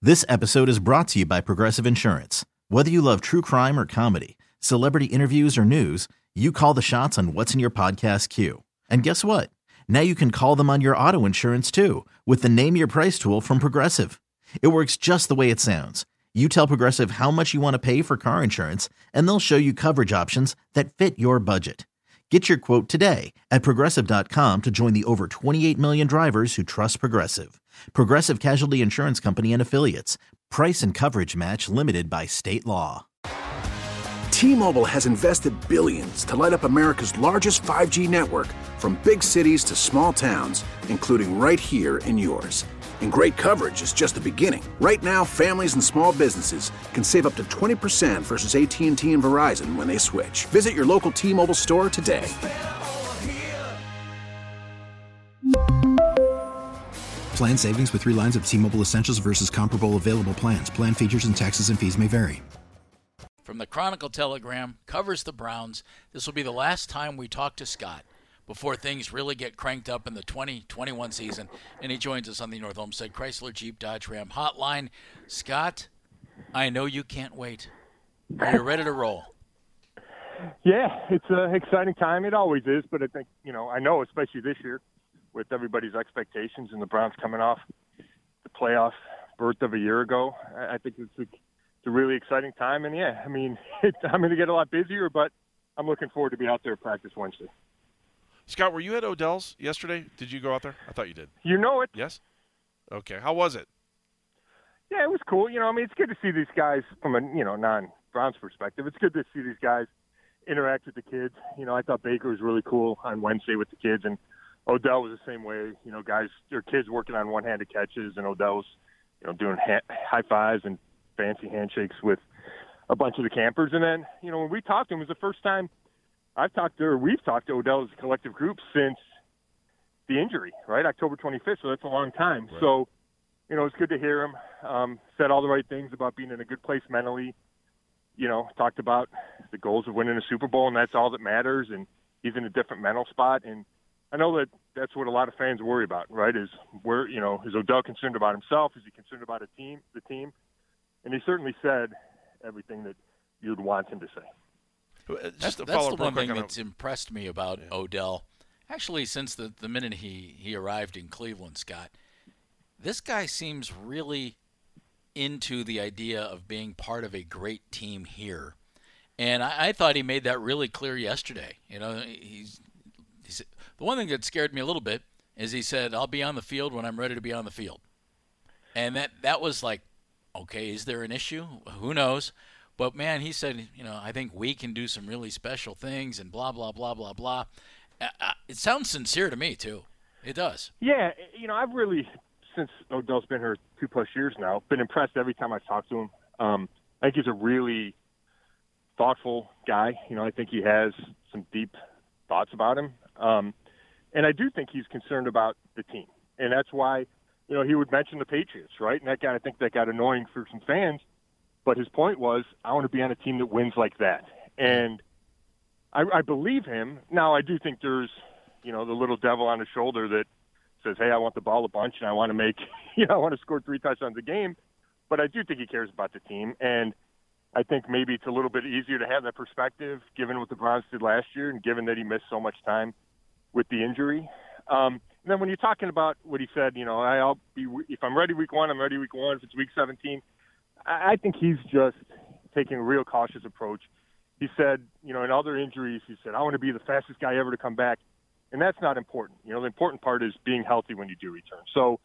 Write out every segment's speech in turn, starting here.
This episode is brought to you by Progressive Insurance. Whether you love true crime or comedy, celebrity interviews or news, you call the shots on what's in your podcast queue. And guess what? Now you can call them on your auto insurance too with the Name Your Price tool from Progressive. It works just the way it sounds. You tell Progressive how much you want to pay for car insurance, and they'll show you coverage options that fit your budget. Get your quote today at Progressive.com to join the over 28 million drivers who trust Progressive. Progressive Casualty Insurance Company and Affiliates. Price and coverage match limited by state law. T-Mobile has invested billions to light up America's largest 5G network, from big cities to small towns, including right here in yours. And great coverage is just the beginning. Right now, families and small businesses can save up to 20% versus AT&T and Verizon when they switch. Visit your local T-Mobile store today. Plan savings with 3 lines of T-Mobile Essentials versus comparable available plans. Plan features and taxes and fees may vary. From the Chronicle-Telegram, covers the Browns. This will be the last time we talk to Scott before things really get cranked up in the 2021 season. And he joins us on the North Olmsted Chrysler Jeep Dodge Ram hotline. Scott, I know you can't wait. Are you ready to roll? Yeah, it's an exciting time. It always is, but I think, I know especially this year with everybody's expectations and the Browns coming off the playoff berth of a year ago, I think it's a really exciting time. And, yeah, I mean, I'm going to get a lot busier, but I'm looking forward to be out there at practice Wednesday. Scott, were you at Odell's yesterday? Did you go out there? I thought you did. You know it. Yes? Okay. How was it? Yeah, it was cool. It's good to see these guys from a, non-Browns perspective. It's good to see these guys interact with the kids. I thought Baker was really cool on Wednesday with the kids, and Odell was the same way. Guys, their kids working on one-handed catches, and Odell was, doing high fives and fancy handshakes with a bunch of the campers. And then, when we talked to him, it was the first time we've talked to Odell as a collective group since the injury, right? October 25th, so that's a long time. Right. So, it's good to hear him. Said all the right things about being in a good place mentally. Talked about the goals of winning a Super Bowl, and that's all that matters, and he's in a different mental spot. And I know that that's what a lot of fans worry about, right, is Odell concerned about himself? Is he concerned about the team? And he certainly said everything that you'd want him to say. That's the one thing that's impressed me about Odell, actually, since the minute he arrived in Cleveland, Scott. This guy seems really into the idea of being part of a great team here. And I thought he made that really clear yesterday. He's the one thing that scared me a little bit is he said, I'll be on the field when I'm ready to be on the field. And that was like, okay, is there an issue? Who knows? But, man, he said, I think we can do some really special things and blah, blah, blah, blah, blah. It sounds sincere to me, too. It does. Yeah, I've really, since Odell's been here 2+ years now, been impressed every time I've talked to him. I think he's a really thoughtful guy. I think he has some deep thoughts about him. And I do think he's concerned about the team. And that's why, he would mention the Patriots, right? And I think that got annoying for some fans. But his point was, I want to be on a team that wins like that. And I believe him. Now, I do think there's, the little devil on his shoulder that says, hey, I want the ball a bunch and I want to make, I want to score 3 touchdowns a game. But I do think he cares about the team. And I think maybe it's a little bit easier to have that perspective, given what the Browns did last year and given that he missed so much time with the injury. And then when you're talking about what he said, I'll be, if I'm ready week 1, I'm ready week 1. If it's week 17, I think he's just taking a real cautious approach. He said, in other injuries, he said, I want to be the fastest guy ever to come back. And that's not important. The important part is being healthy when you do return. So,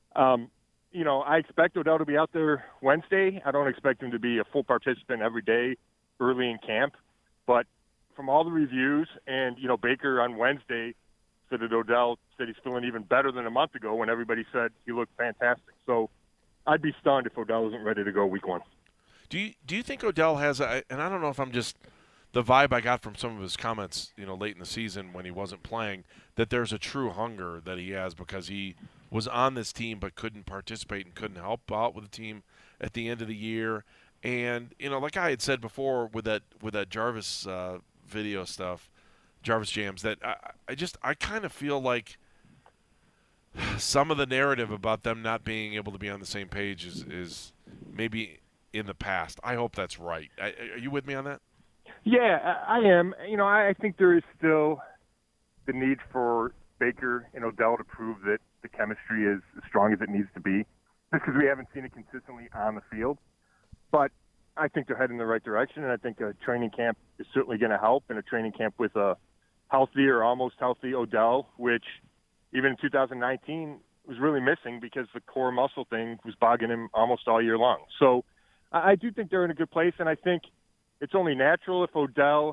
I expect Odell to be out there Wednesday. I don't expect him to be a full participant every day early in camp. But from all the reviews, and, Baker on Wednesday said that Odell said he's feeling even better than a month ago when everybody said he looked fantastic. So I'd be stunned if Odell isn't ready to go week 1. Do you think Odell has and I don't know if I'm just the vibe I got from some of his comments, late in the season when he wasn't playing, that there's a true hunger that he has because he was on this team but couldn't participate and couldn't help out with the team at the end of the year. And, like I had said before with that Jarvis video stuff, Jarvis Jams, that I kind of feel like some of the narrative about them not being able to be on the same page is maybe in the past. I hope that's right. Are you with me on that? Yeah, I am. I think there is still the need for Baker and Odell to prove that the chemistry is as strong as it needs to be, just because we haven't seen it consistently on the field. But I think they're heading in the right direction, and I think a training camp is certainly going to help, and a training camp with a healthy or almost healthy Odell, which even in 2019 was really missing because the core muscle thing was bogging him almost all year long. So I do think they're in a good place, and I think it's only natural if Odell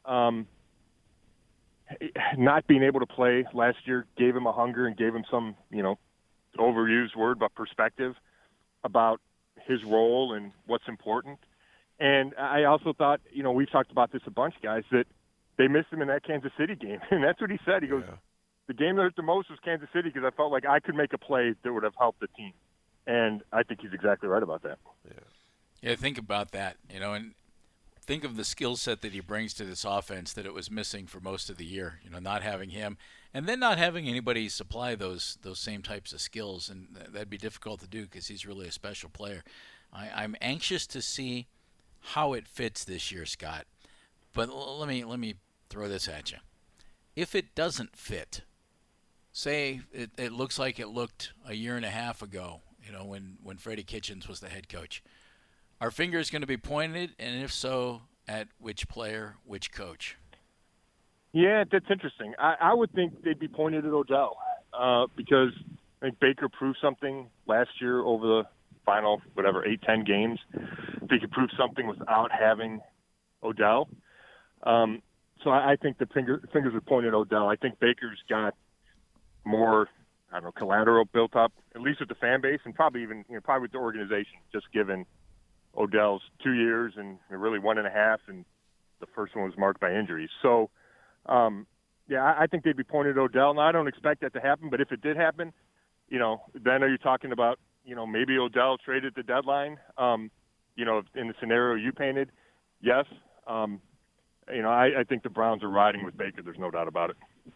not being able to play last year gave him a hunger and gave him some, overused word, but perspective about his role and what's important. And I also thought, we've talked about this a bunch, guys, that they missed him in that Kansas City game. And that's what he said. He goes, the game that hurt the most was Kansas City because I felt like I could make a play that would have helped the team. And I think he's exactly right about that. Yeah, think about that, and think of the skill set that he brings to this offense that it was missing for most of the year, not having him and then not having anybody supply those same types of skills, and that'd be difficult to do because he's really a special player. I'm anxious to see how it fits this year, Scott. But let me throw this at you. If it doesn't fit, say it looks like it looked a year and a half ago, when Freddie Kitchens was the head coach, are fingers going to be pointed, and if so, at which player, which coach? Yeah, that's interesting. I would think they'd be pointed at Odell because I think Baker proved something last year over the final, 8-10 games. They could prove something without having Odell. So I think the fingers are pointed at Odell. I think Baker's got more, collateral built up, at least with the fan base and probably even, probably with the organization, just given Odell's 2 years and really 1.5, and the first one was marked by injuries. So, I think they'd be pointed at Odell. Now, I don't expect that to happen, but if it did happen, then are you talking about, maybe Odell traded the deadline, in the scenario you painted? Yes. I think the Browns are riding with Baker. There's no doubt about it.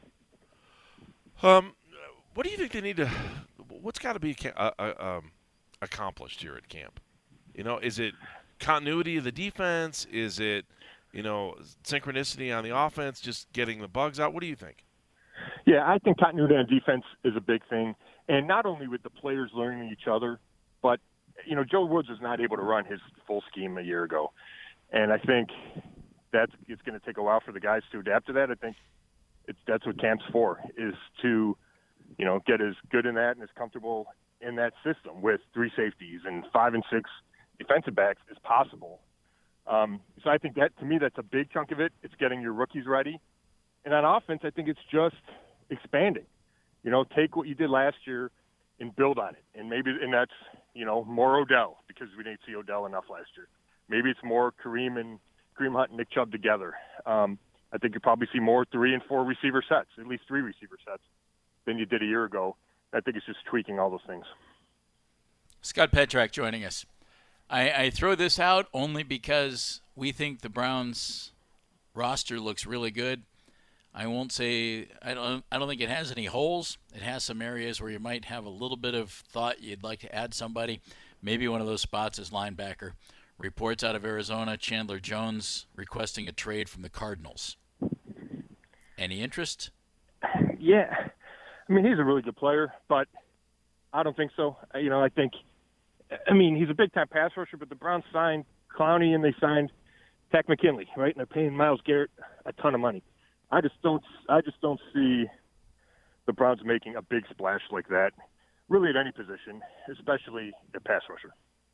What do you think they need to – what's got to be accomplished here at camp? Is it continuity of the defense? Is it, synchronicity on the offense, just getting the bugs out? What do you think? Yeah, I think continuity on defense is a big thing. And not only with the players learning each other, but, Joe Woods was not able to run his full scheme a year ago. And I think it's going to take a while for the guys to adapt to that. I think that's what camp's for, is to, get as good in that and as comfortable in that system with 3 safeties and 5 and 6 defensive backs as possible. So I think that, to me, that's a big chunk of it. It's getting your rookies ready. And on offense, I think it's just expanding. Take what you did last year and build on it. And that's, more Odell, because we didn't see Odell enough last year. Maybe it's more Kareem Hunt and Nick Chubb together. I think you probably see more 3 and 4 receiver sets, at least 3 receiver sets, than you did a year ago. I think it's just tweaking all those things. Scott Petrak joining us. I throw this out only because we think the Browns roster looks really good. I won't say I don't think it has any holes. It has some areas where you might have a little bit of thought you'd like to add somebody. Maybe one of those spots is linebacker. Reports out of Arizona, Chandler Jones requesting a trade from the Cardinals. Any interest? Yeah. He's a really good player, but I don't think so. He's a big-time pass rusher, but the Browns signed Clowney and they signed Takk McKinley, right? And they're paying Myles Garrett a ton of money. I just don't see the Browns making a big splash like that, really at any position, especially a pass rusher.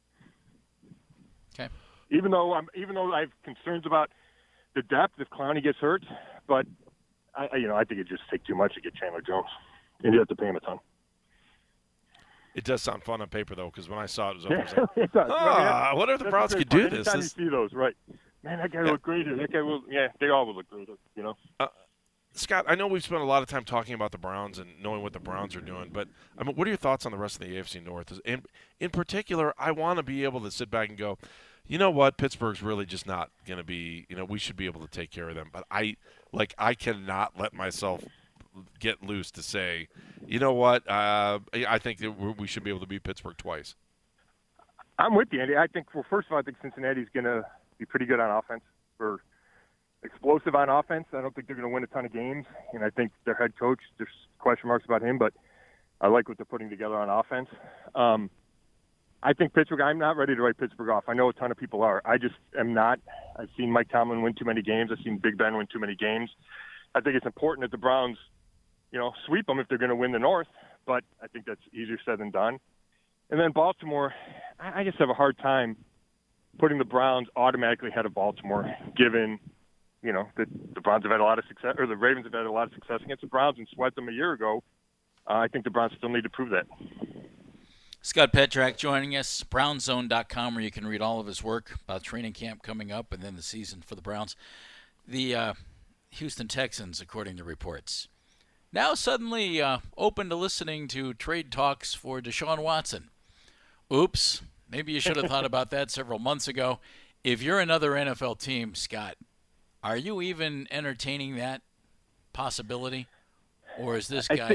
Okay. Even though I have concerns about the depth if Clowney gets hurt, but I think it'd just take too much to get Chandler Jones, and you have to pay him a ton. It does sound fun on paper, though, because when I saw it, it was like, it does. I wonder if the Browns could do this. Anytime you see those, right? Man, that guy looked great here. That guy will. Yeah, they all will look great. Scott, I know we've spent a lot of time talking about the Browns and knowing what the Browns are doing, but what are your thoughts on the rest of the AFC North? And in particular, I want to be able to sit back and go, you know what, Pittsburgh's really just not going to be. We should be able to take care of them. But I cannot let myself get loose to say, you know what, I think that we should be able to beat Pittsburgh twice? I'm with you, Andy. I think, well, first of all, I think Cincinnati's going to be pretty good on offense. We're explosive on offense. I don't think they're going to win a ton of games, and I think their head coach, there's question marks about him, but I like what they're putting together on offense. I think Pittsburgh, I'm not ready to write Pittsburgh off. I know a ton of people are. I just am not. I've seen Mike Tomlin win too many games. I've seen Big Ben win too many games. I think it's important that the Browns, sweep them if they're going to win the North, but I think that's easier said than done. And then Baltimore, I just have a hard time putting the Browns automatically ahead of Baltimore, given, that the Browns have had a lot of success, or the Ravens have had a lot of success against the Browns and swept them a year ago. I think the Browns still need to prove that. Scott Petrak joining us, brownzone.com, where you can read all of his work about training camp coming up and then the season for the Browns. The Houston Texans, according to reports, now suddenly open to listening to trade talks for Deshaun Watson. Oops, maybe you should have thought about that several months ago. If you're another NFL team, Scott, are you even entertaining that possibility? Or is this guy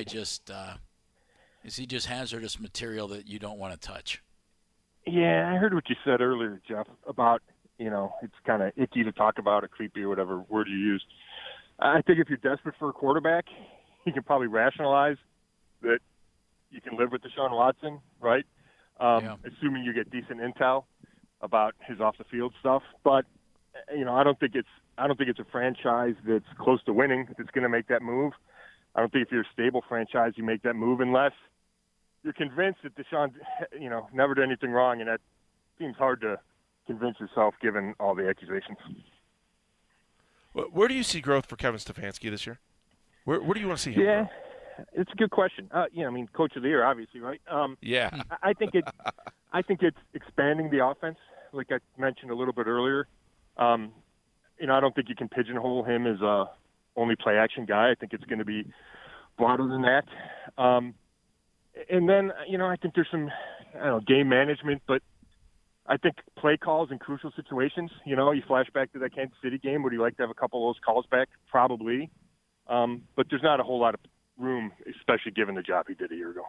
is he just hazardous material that you don't want to touch? Yeah, I heard what you said earlier, Jeff, about, it's kind of icky to talk about, or creepy, or whatever word you used. I think if you're desperate for a quarterback, you can probably rationalize that you can live with Deshaun Watson, right? Assuming you get decent intel about his off-the-field stuff. But, I don't think it's a franchise that's close to winning that's going to make that move. I don't think if you're a stable franchise, you make that move unless you're convinced that Deshaun, never did anything wrong, and that seems hard to convince yourself given all the accusations. Where do you see growth for Kevin Stefanski this year? Where do you want to see him grow? It's a good question. Coach of the year, obviously, right? Yeah. I think it's expanding the offense, like I mentioned a little bit earlier. I don't think you can pigeonhole him as a only play action guy. I think it's going to be broader than that. And then, I think there's some, game management, but I think play calls in crucial situations. You flash back to that Kansas City game. Would you like to have a couple of those calls back? Probably. But there's not a whole lot of room, especially given the job he did a year ago.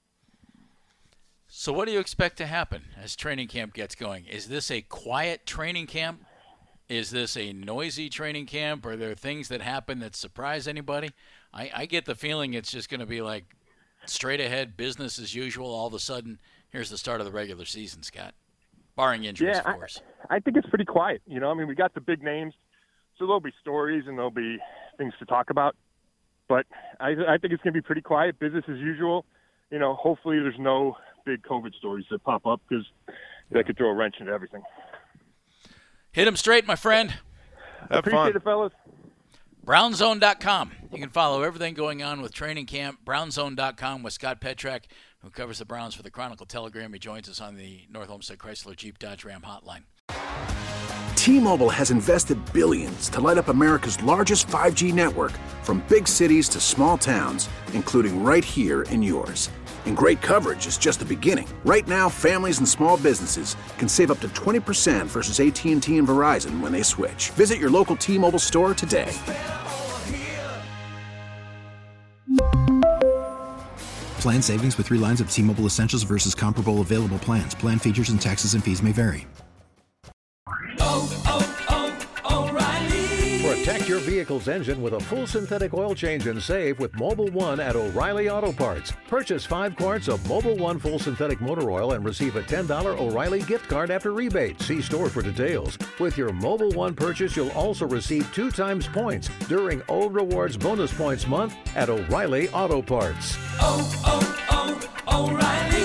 So what do you expect to happen as training camp gets going? Is this a quiet training camp? Is this a noisy training camp? Are there things that happen that surprise anybody? I get the feeling it's just going to be like straight ahead, business as usual. All of a sudden, here's the start of the regular season, Scott. Barring injuries, of course. I think it's pretty quiet. We got the big names, so there'll be stories and there'll be things to talk about. But I think it's going to be pretty quiet, business as usual. Hopefully there's no big COVID stories that pop up because that could throw a wrench into everything. Hit him straight, my friend. Appreciate it, fellas. Brownzone.com. You can follow everything going on with training camp. Brownzone.com with Scott Petrak, who covers the Browns for the Chronicle Telegram. He joins us on the North Olmsted Chrysler Jeep Dodge Ram hotline. T-Mobile has invested billions to light up America's largest 5G network, from big cities to small towns, including right here in yours. And great coverage is just the beginning. Right now, families and small businesses can save up to 20% versus AT&T and Verizon when they switch. Visit your local T-Mobile store today. Plan savings with 3 lines of T-Mobile Essentials versus comparable available plans. Plan features and taxes and fees may vary. Protect your vehicle's engine with a full synthetic oil change and save with Mobil 1 at O'Reilly Auto Parts. Purchase 5 quarts of Mobil 1 full synthetic motor oil and receive a $10 O'Reilly gift card after rebate. See store for details. With your Mobil 1 purchase, you'll also receive 2 times points during O Rewards Bonus Points Month at O'Reilly Auto Parts. O'Reilly.